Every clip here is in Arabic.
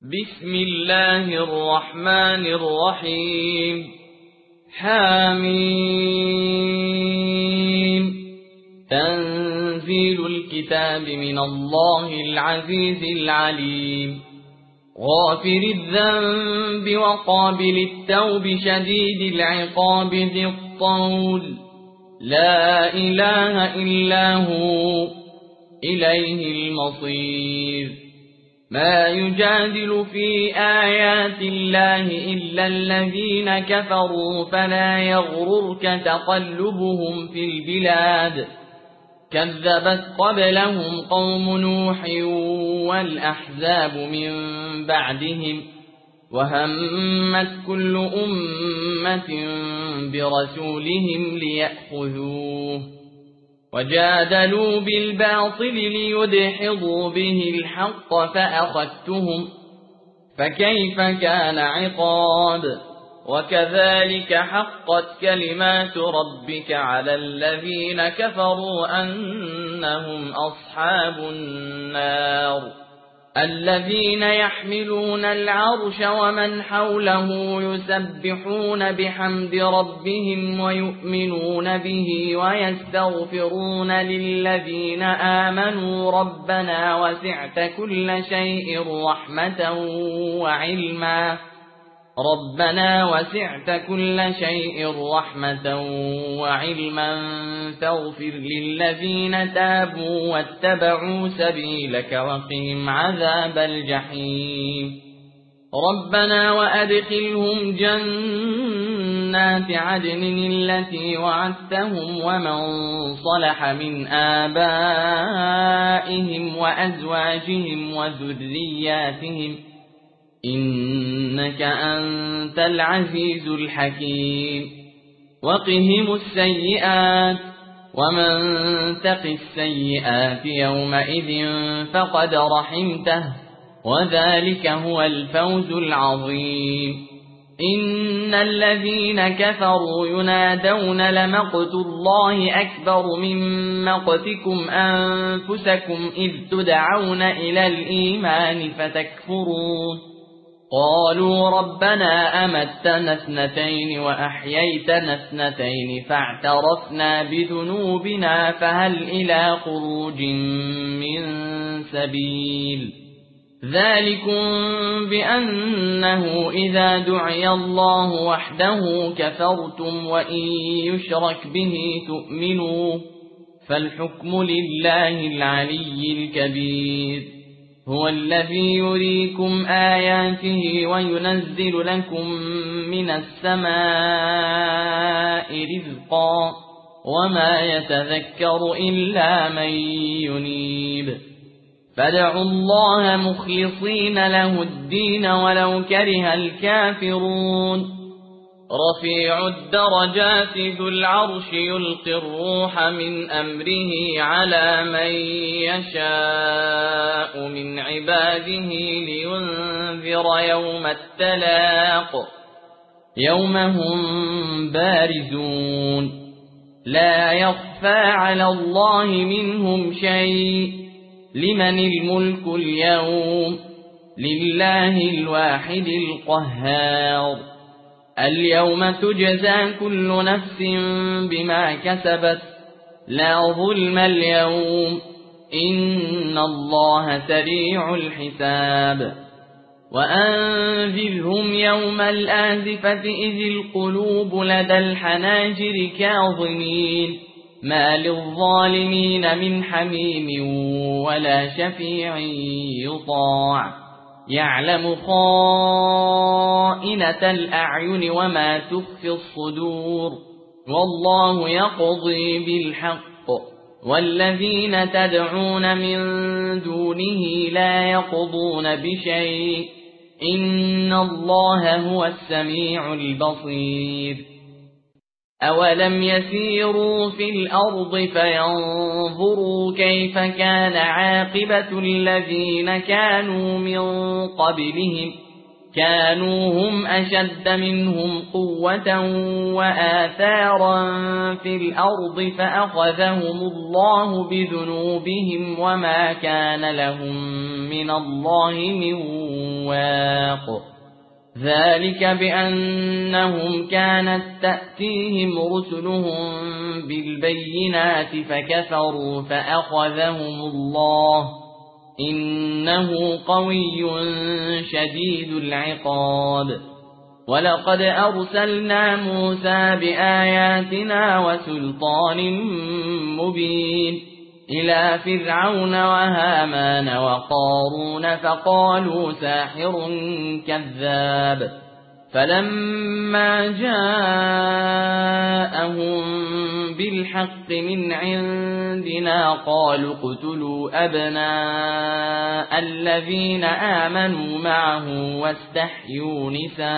بسم الله الرحمن الرحيم. حميم. تنزيل الكتاب من الله العزيز العليم. غافر الذنب وقابل التوب شديد العقاب ذي الطول. لا إله إلا هو إليه المصير. ما يجادل في آيات الله إلا الذين كفروا فلا يغررك تقلبهم في البلاد. كذبت قبلهم قوم نوح والأحزاب من بعدهم وهمت كل أمة برسولهم ليأخذوه وجادلوا بالباطل ليدحضوا به الحق فأخذتهم فكيف كان عقاب. وكذلك حقت كلمات ربك على الذين كفروا أنهم أصحاب النار. الذين يحملون العرش ومن حوله يسبحون بحمد ربهم ويؤمنون به ويستغفرون للذين آمنوا ربنا وسعت كل شيء رحمة وعلما فاغفر للذين تابوا واتبعوا سبيلك وقهم عذاب الجحيم. ربنا وأدخلهم جنات عدن التي وعدتهم ومن صلح من آبائهم وأزواجهم وذرياتهم إنك أنت العزيز الحكيم. وقهم السيئات ومن تق السيئات يومئذ فقد رحمته وذلك هو الفوز العظيم. إن الذين كفروا ينادون لمقت الله أكبر من مقتكم أنفسكم إذ تدعون إلى الإيمان فتكفرون. قالوا ربنا أمتنا اثنتين وأحييتنا اثنتين فاعترفنا بذنوبنا فهل إلى خروج من سبيل. ذلكم بأنه إذا دعي الله وحده كفرتم وإن يشرك به تؤمنوا فالحكم لله العلي الكبير. هو الذي يريكم آياته وينزل لكم من السماء رزقا وما يتذكر إلا من ينيب. فادعوا الله مخلصين له الدين ولو كره الكافرون. رفيع الدرجات ذو العرش يلقي الروح من أمره على من يشاء من عباده لينذر يوم التلاق يوم هم بارزون لا يخفى على الله منهم شيء. لمن الملك اليوم لله الواحد القهار. اليوم تجزى كل نفس بما كسبت لا ظلم اليوم إن الله سريع الحساب. وأنذرهم يوم الآزفة إذ القلوب لدى الحناجر كاظمين ما للظالمين من حميم ولا شفيع يطاع. يعلم خائنة الأعين وما تخفي الصدور والله يقضي بالحق والذين تدعون من دونه لا يقضون بشيء إن الله هو السميع البصير. أولم يسيروا في الأرض فينظروا كيف كان عاقبة الذين كانوا من قبلهم كانوا هم أشد منهم قوة وآثارا في الأرض فأخذهم الله بذنوبهم وما كان لهم من الله من واق. النفاق ذلك بأنهم كانت تأتيهم رسلهم بالبينات فكفروا فأخذهم الله إنه قوي شديد العقاب ولقد أرسلنا موسى بآياتنا وسلطان مبين إلى فرعون وهامان وقارون فقالوا ساحر كذاب فلما جاءهم بالحق من عندنا قالوا اقتلوا أبناء الذين آمنوا معه واستحيوا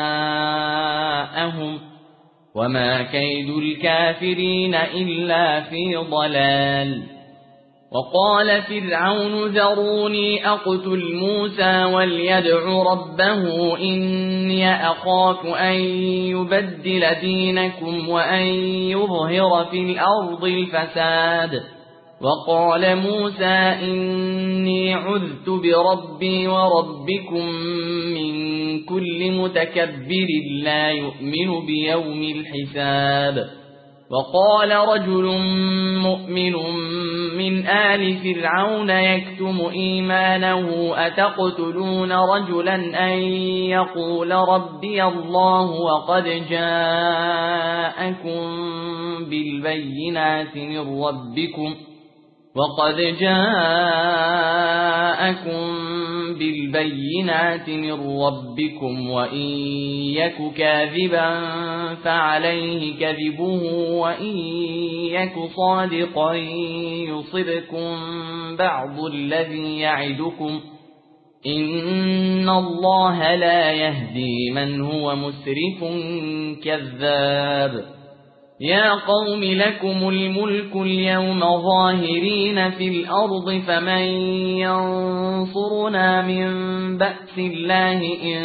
نساءهم وما كيد الكافرين إلا في ضلال وقال فرعون ذروني أقتل موسى وليدع ربه إني أخاف أن يبدل دينكم وأن يظهر في الأرض الفساد وقال موسى إني عذت بربي وربكم من كل متكبر لا يؤمن بيوم الحساب وقال رجل مؤمن من آل فرعون يكتم إيمانه أتقتلون رجلا أن يقول ربي الله وقد جاءكم بالبينات من ربكم وإن يك كاذبا فعليه كذبه وإن يك صادقا يصبكم بعض الذي يعدكم إن الله لا يهدي من هو مسرف كذاب يا قوم لكم الملك اليوم ظاهرين في الأرض فمن ينصرنا من بأس الله إن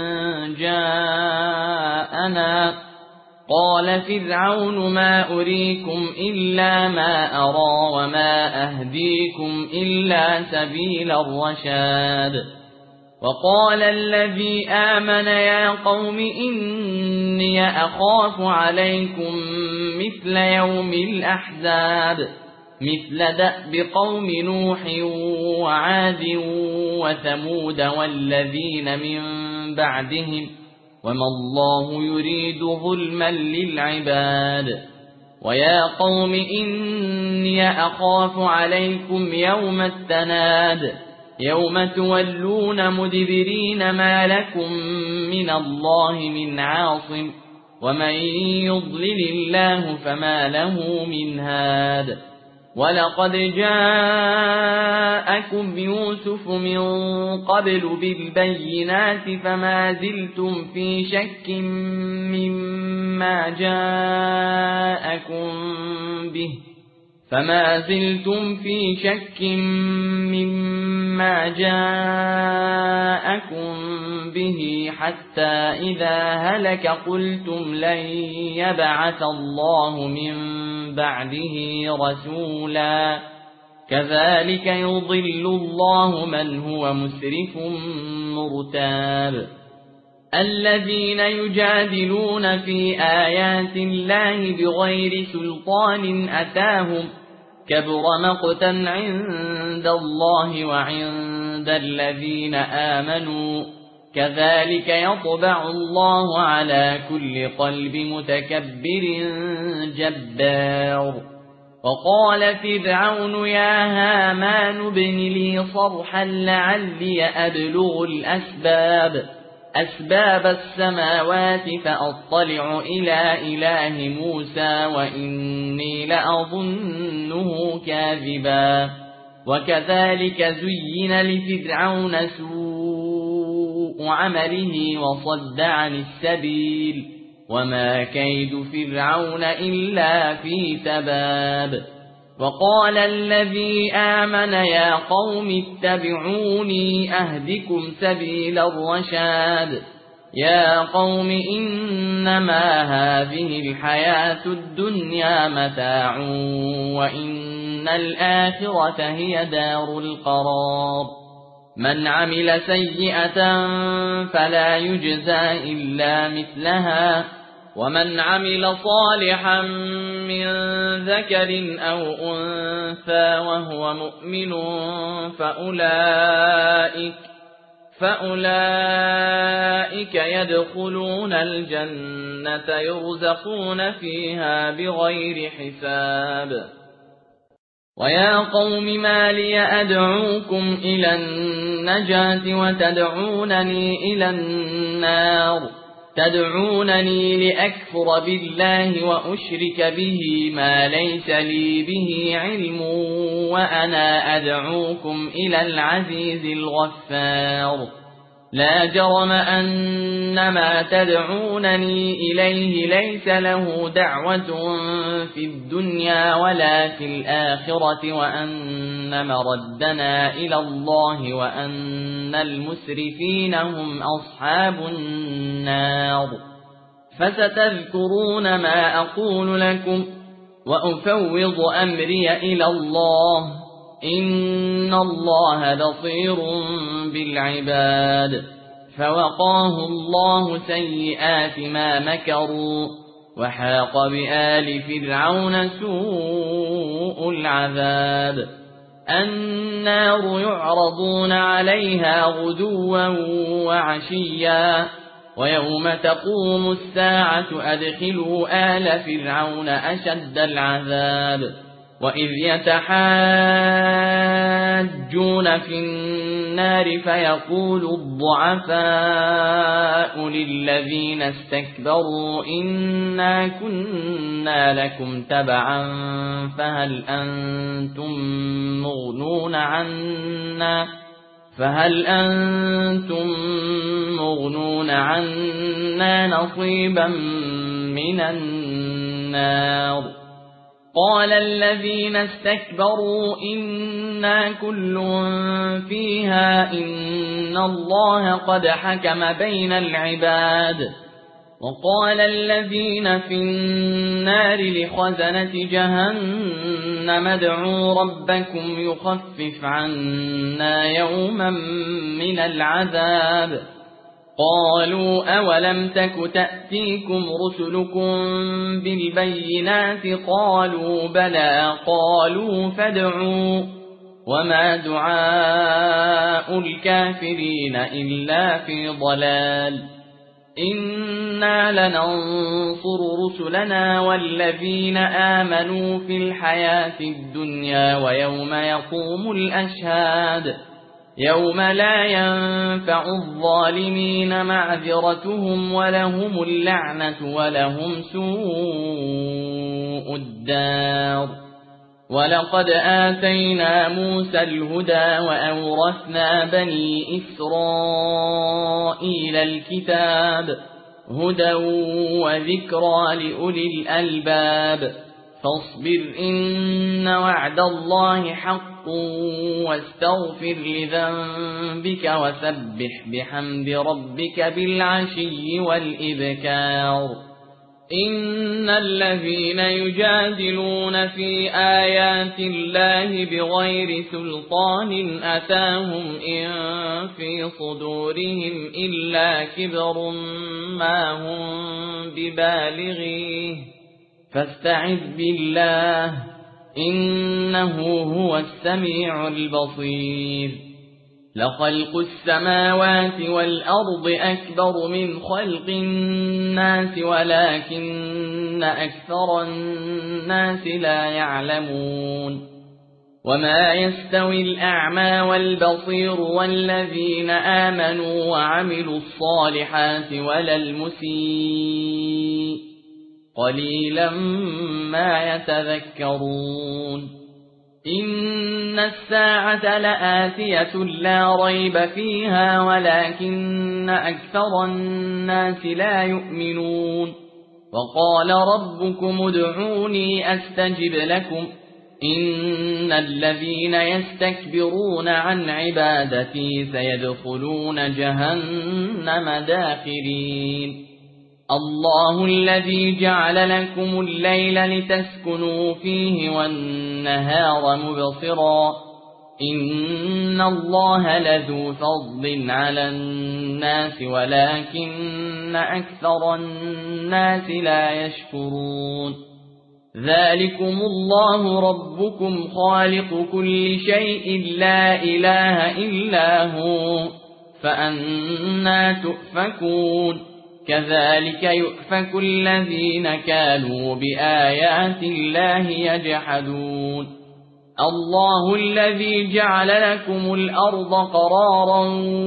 جاءنا قال فرعون ما أريكم إلا ما أرى وما أهديكم إلا سبيل الرشاد وقال الذي آمن يا قوم إني أخاف عليكم مثل يوم الأحزاب مثل دأب قوم نوح وعاد وثمود والذين من بعدهم وما الله يريد ظلما للعباد ويا قوم إني أخاف عليكم يوم التناد يوم تولون مدبرين ما لكم من الله من عاصم ومن يضلل الله فما له من هاد ولقد جاءكم يوسف من قبل بالبينات فما زلتم في شك مما جاءكم به حتى إذا هلك قلتم لن يبعث الله من بعده رسولا كذلك يضل الله من هو مسرف مرتاب الذين يجادلون في آيات الله بغير سلطان أتاهم كبر مقتا عند الله وعند الذين آمنوا كذلك يطبع الله على كل قلب متكبر جبار وقال فرعون يا هامان ابن لي صرحا لعلي أبلغ أسباب السماوات فأطلع إلى إله موسى وإني لأظنه كاذبا وكذلك زين لفرعون سوء عمله وصد عن السبيل وما كيد فرعون إلا في تباب وقال الذي آمن يا قوم اتبعوني أهدكم سبيل الرشاد يا قوم إنما هذه الحياة الدنيا متاع وإن الآخرة هي دار القرار من عمل سيئة فلا يجزى إلا مثلها ومن عمل صالحا من ذكر أو أنثى وهو مؤمن فأولئك يدخلون الجنة يرزقون فيها بغير حساب. ويا قوم ما لي أدعوكم إلى النجاة وتدعونني إلى النار تدعونني لأكفر بالله وأشرك به ما ليس لي به علم وأنا أدعوكم إلى العزيز الغفار. لا جرم أن ما تدعونني إليه ليس له دعوة في الدنيا ولا في الآخرة وأن مردنا إلى الله وأن المسرفين هم أصحاب النار. فستذكرون ما أقول لكم وأفوض أمري إلى الله إن الله بصير بالعباد. فوقاه الله سيئات ما مكروا وحاق بآل فرعون سوء العذاب. النار يعرضون عليها غدوا وعشيا ويوم تقوم الساعة أدخلوا آل فرعون أشد العذاب. وإذ يتحاجون في النار فيقول الضعفاء للذين استكبروا إنا كنا لكم تبعا فهل أنتم مغنون عنا نصيبا من النار. قال الذين استكبروا إنا كل فيها إن الله قد حكم بين العباد. وقال الذين في النار لخزنة جهنم ادعوا ربكم يخفف عنا يوما من العذاب. قالوا أولم تك تأتيكم رسلكم بالبينات قالوا بلى قالوا فادعوا وما دعاء الكافرين إلا في ضلال. إنا لننصر رسلنا والذين آمنوا في الحياة الدنيا ويوم يقوم الأشهاد يوم لا ينفع الظالمين معذرتهم ولهم اللعنة ولهم سوء الدار. ولقد آتينا موسى الهدى وأورثنا بني إسرائيل الكتاب هدى وذكرى لأولي الألباب. فاصبر إن وعد الله حق واستغفر لذنبك وسبح بحمد ربك بالعشي والإبكار. إن الذين يجادلون في آيات الله بغير سلطان أتاهم إن في صدورهم إلا كبر ما هم ببالغيه فاستعذ بالله إنه هو السميع البصير. لخلق السماوات والأرض أكبر من خلق الناس ولكن أكثر الناس لا يعلمون. وما يستوي الأعمى والبصير والذين آمنوا وعملوا الصالحات ولا المسيء قليلا ما يتذكرون. إن الساعة لآتية لا ريب فيها ولكن أكثر الناس لا يؤمنون. وقال ربكم ادعوني أستجب لكم إن الذين يستكبرون عن عبادتي سيدخلون جهنم داخرين. الله الذي جعل لكم الليل لتسكنوا فيه والنهار مبصرا إن الله لذو فضل على الناس ولكن أكثر الناس لا يشكرون ذلكم الله ربكم خالق كل شيء لا إله إلا هو فأنى تؤفكون كذلك يؤفك الذين كانوا بآيات الله يجحدون الله الذي جعل لكم الأرض قرارا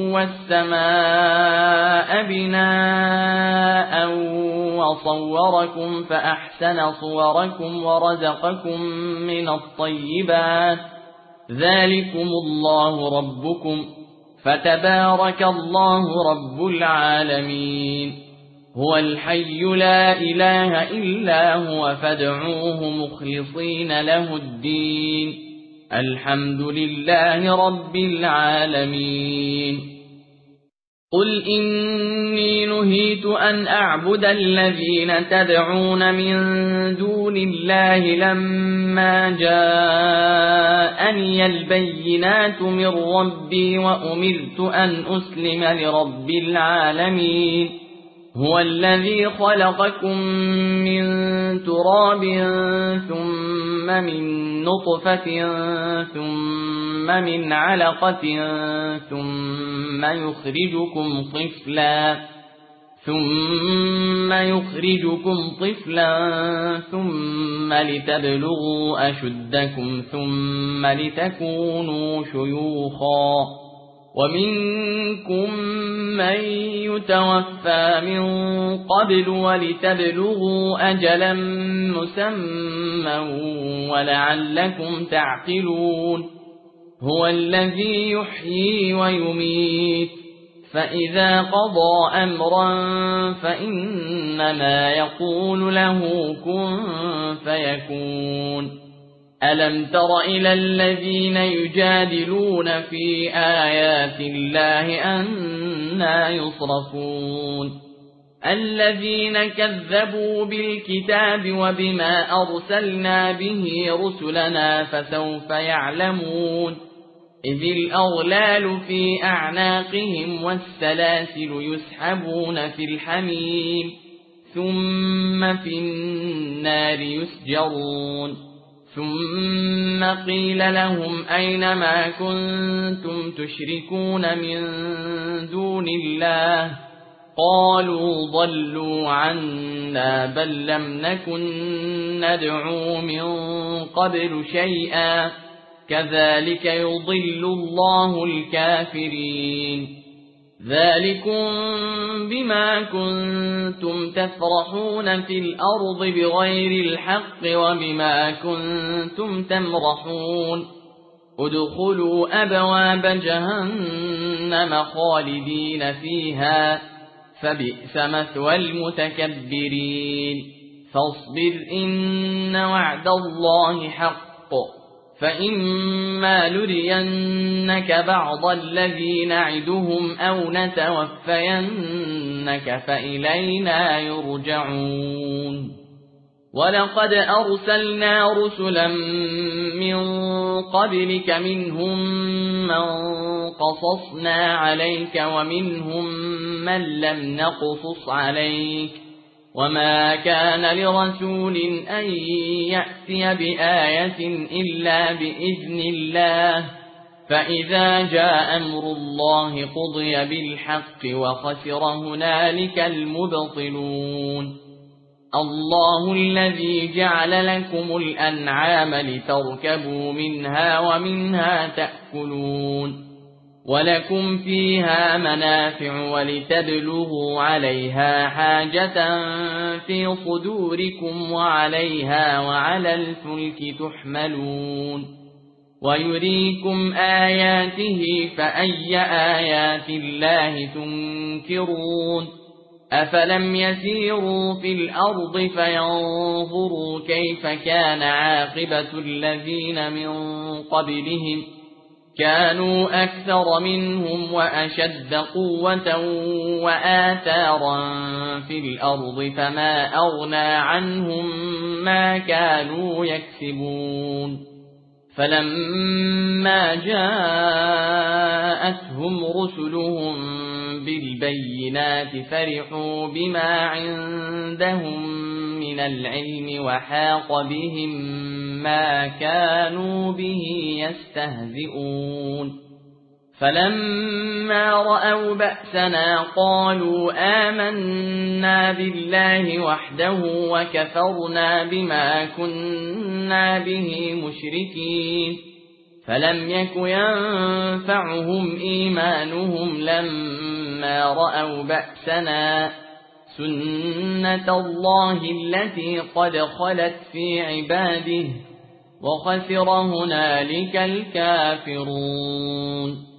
والسماء بناء وصوركم فأحسن صوركم ورزقكم من الطيبات ذلكم الله ربكم فتبارك الله رب العالمين هو الحي لا إله إلا هو فادعوه مخلصين له الدين الحمد لله رب العالمين قل إني نهيت أن أعبد الذين تدعون من دون الله لما جاءني البينات من ربي وأمرت أن أسلم لرب العالمين هو الذي خلقكم من تراب ثم من نطفة طفلة ثم من علقة ثم يخرجكم طفلا ثم لتبلغوا أشدكم ثم لتكونوا شيوخا ومنكم من يتوفى من قبل ولتبلغوا أجلا مسمى ولعلكم تعقلون هو الذي يحيي ويميت فإذا قضى أمرا فإنما يقول له كن فيكون ألم تر إلى الذين يجادلون في آيات الله أنى يصرفون الذين كذبوا بالكتاب وبما أرسلنا به رسلنا فسوف يعلمون إذ الأغلال في أعناقهم والسلاسل يسحبون في الحميم ثم في النار يسجرون ثم قيل لهم أين ما كنتم تشركون من دون الله قالوا ضلوا عنا بل لم نكن ندعو من قبل شيئا كذلك يضل الله الكافرين ذلكم بما كنتم تفرحون في الأرض بغير الحق وبما كنتم تمرحون ادخلوا أبواب جهنم خالدين فيها فبئس مثوى المتكبرين فاصبر إن وعد الله حق فإما نرينك بعض الذي نعدهم أو نتوفينك فإلينا يرجعون ولقد أرسلنا رسلا من قبلك منهم من قصصنا عليك ومنهم من لم نقصص عليك وما كان لرسول أن يأتي بآية إلا بإذن الله فإذا جاء أمر الله قضي بالحق وخسر هنالك المبطلون الله الذي جعل لكم الأنعام لتركبوا منها ومنها تأكلون ولكم فيها منافع ولتبلغوا عليها حاجة في صدوركم وعليها وعلى الفلك تحملون ويريكم آياته فأي آيات الله تنكرون أفلم يسيروا في الأرض فينظروا كيف كان عاقبة الذين من قبلهم كانوا أكثر منهم وأشد قوة وآثارا في الأرض فما أغنى عنهم ما كانوا يكسبون فلما جاءتهم رسلهم بالبينات فرحوا بما عندهم من العلم وحاق بهم ما كانوا به يستهزئون فلما رأوا بأسنا قالوا آمنا بالله وحده وكفرنا بما كنا به مشركين فلم يك ينفعهم إيمانهم لما رأوا بأسنا سنة الله التي قد خلت في عباده وخسر هنالك الكافرون